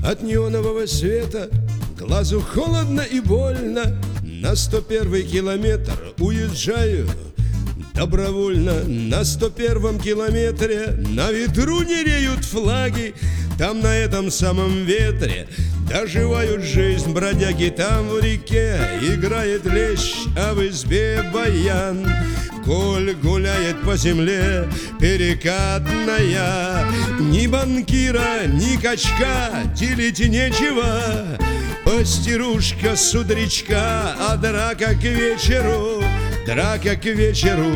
От неонового света глазу холодно и больно. На 101-й километр уезжаю добровольно. На 101-м километре на ветру не реют флаги. Там на этом самом ветре доживают жизнь бродяги. Там в реке играет лещ, а в избе баян. Коль гуляет по земле перекатная, ни банкира, ни качка делить нечего. Пастерушка, судричка, а драка к вечеру, драка к вечеру.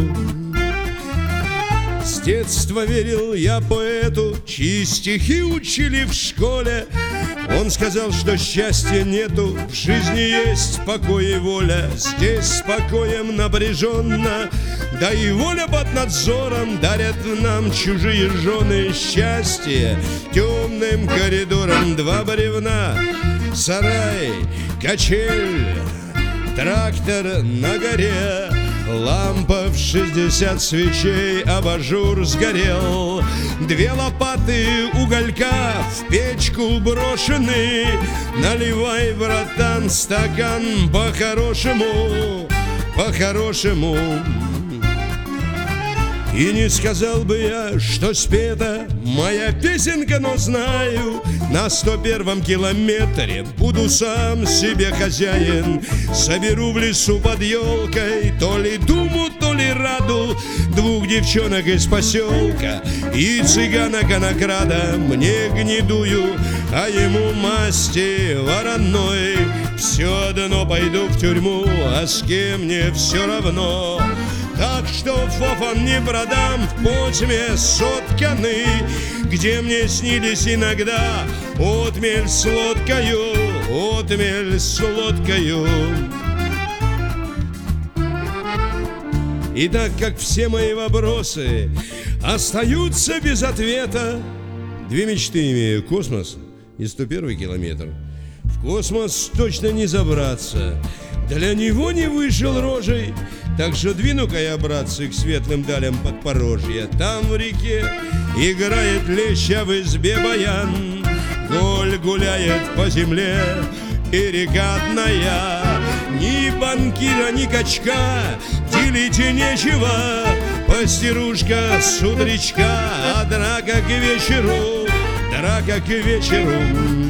С детства верил я поэту, чьи стихи учили в школе. Он сказал, что счастья нету, в жизни есть покой и воля. Здесь с покоем напряженно, да и воля под надзором дарят нам чужие жены. Счастье темным коридором, два бревна, сарай, качель, трактор на горе. Лампа в 60 свечей, абажур сгорел. Две лопаты уголька в печку брошены. Наливай, братан, стакан по-хорошему, по-хорошему. И не сказал бы я, что спета моя песенка, но знаю, на 101-м километре буду сам себе хозяин. Соберу в лесу под елкой то ли думу, то ли раду, двух девчонок из поселка и цыгана конокрада. Мне гнедую, а ему масти вороной. Все одно пойду в тюрьму, а с кем мне все равно. Так что фофан не продам в потьме сотканы, где мне снились иногда отмель с лодкою, отмель с лодкою. И так как все мои вопросы остаются без ответа, две мечты имею: космос и 101-й километр. В космос точно не забраться, для него не вышел рожей. Так что двину-ка я, братцы, к светлым далям Подпорожья. Там в реке играет лещ, а в избе баян. Коль гуляет по земле перекатная, ни банкира, ни качка делить нечего. Пастерушка, судричка, а драка к вечеру, драка к вечеру.